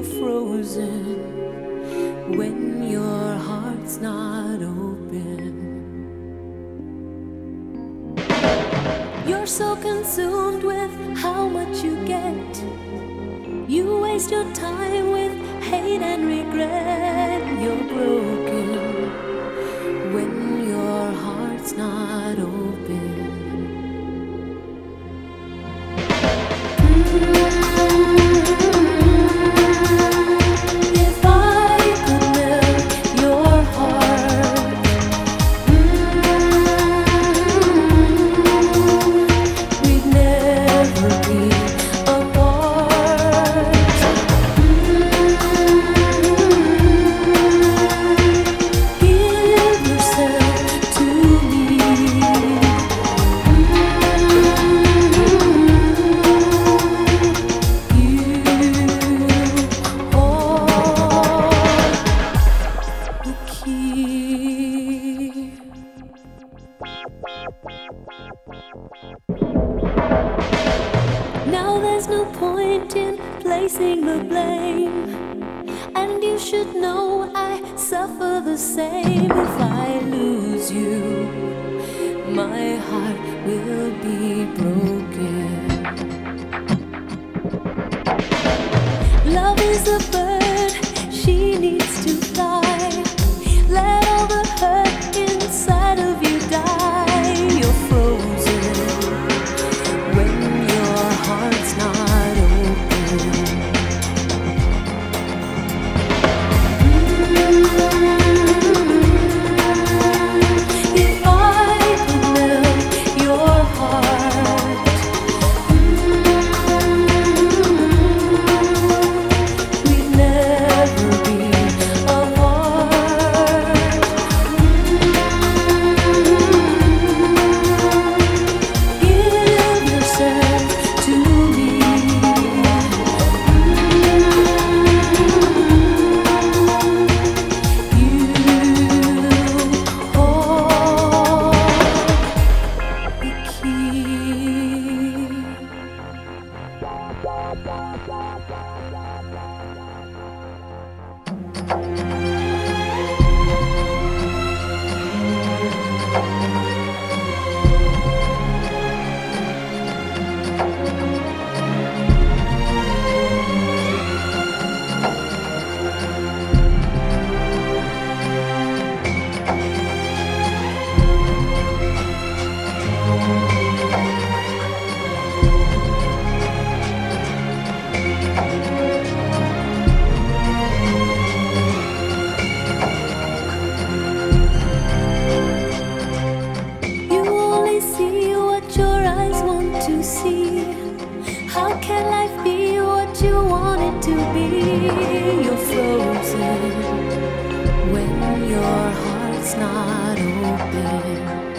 you're frozen when your heart's not open. You're so consumed with how much you get. You waste your time with hate and regret. You're broken when your heart's not open. If I could melt your heart, we'd never be apart. Give yourself to me. Now there's no point in placing the blame, and you should know I suffer the same. If I lose you, my heart will be broken. Love is a bird, she needs to fly. Let all the hurt inside of you die. You're frozen when your heart's not open. If I could melt your heart, we'd never be apart. Give yourself to me. You hold the key. You only see what your eyes want to see. How can life be what you want it to be? You're frozen when your heart's not open.